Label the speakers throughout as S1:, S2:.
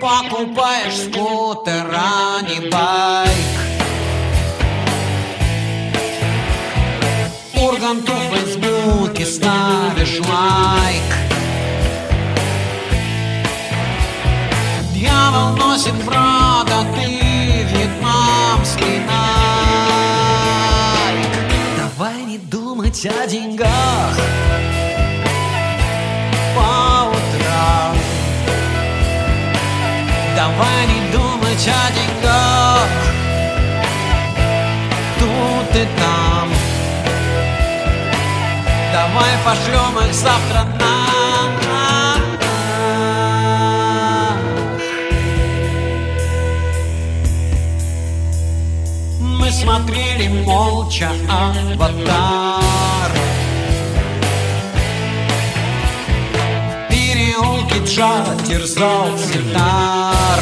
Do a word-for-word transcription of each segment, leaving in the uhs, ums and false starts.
S1: покупаешь скутер, а не байк. Урганту в Фейсбуке ставишь лайк. Дьявол носит бородатый вьетнамский найк. Давай не думать о деньгах по утрам. Давай не думать о деньгах тут и там. Давай пошлем их завтра на. Мы смотрели молча «Аватар». В переулке Джа терзал ситар.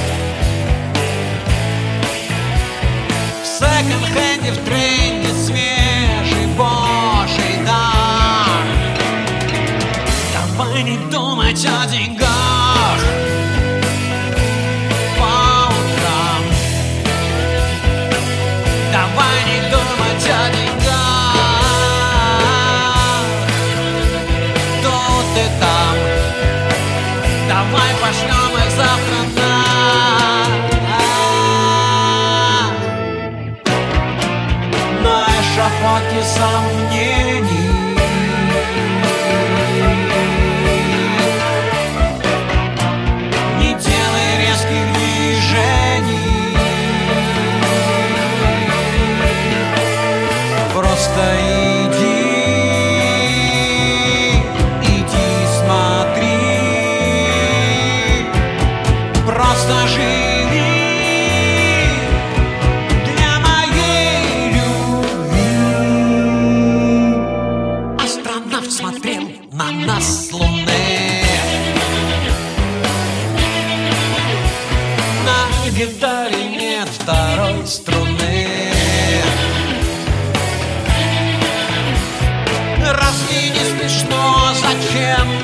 S1: В секонд-хенде в тренде свежий божий дар. Давай не думать о деньгах по утрам. Давай не думать о деньгах тут и там. Давай пошлем их завтра на. На эшафоте сомнений. Не делай резких движений. Просто иди, иди смотри. Просто живи для моей любви. Астронавт смотрел на нас с Луны. На гитаре нет второй струны. Разве не смешно, зачем